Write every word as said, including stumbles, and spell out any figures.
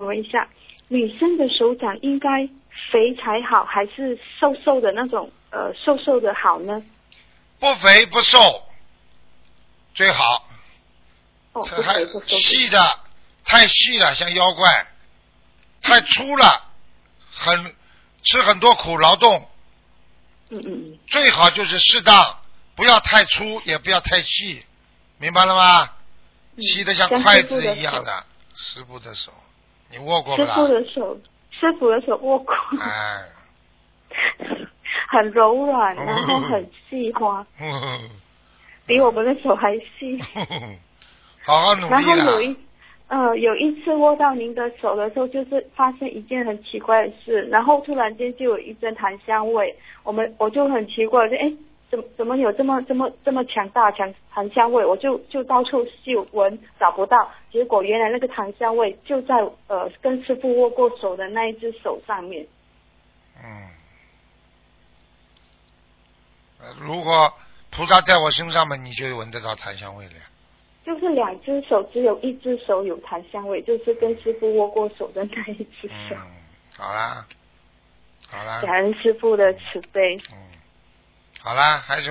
问一下，女生的手掌应该肥才好，还是瘦瘦的那种呃瘦瘦的好呢？ 不肥不瘦最好。 哦，不肥不瘦。 细的太细了像妖怪，太粗了很吃很多苦劳动。 嗯嗯嗯。最好就是适当，不要太粗也不要太细，明白了吗？ 嗯、 细的像筷子一样的。师傅的手你握过不啦？ 师傅的手师傅的手握过。 哎， 很柔软，然后很细滑，比我们的手还细。 好好努力啦。 然后有一呃有一次握到您的手的时候，就是发现一件很奇怪的事，然后突然间就有一阵檀香味，我们我就很奇怪，就哎怎么怎么有这么这么这么强大强檀香味，我就就到处去闻找不到，结果原来那个檀香味就在呃跟师傅握过手的那一只手上面。 嗯。如果菩萨在我身上嘛，你就闻得到檀香味了呀。 就是两只手，只有一只手有檀香味，就是跟师傅握过手的那一只手。 嗯，好啦，好啦。 感恩师傅的慈悲。 嗯，好啦，还是。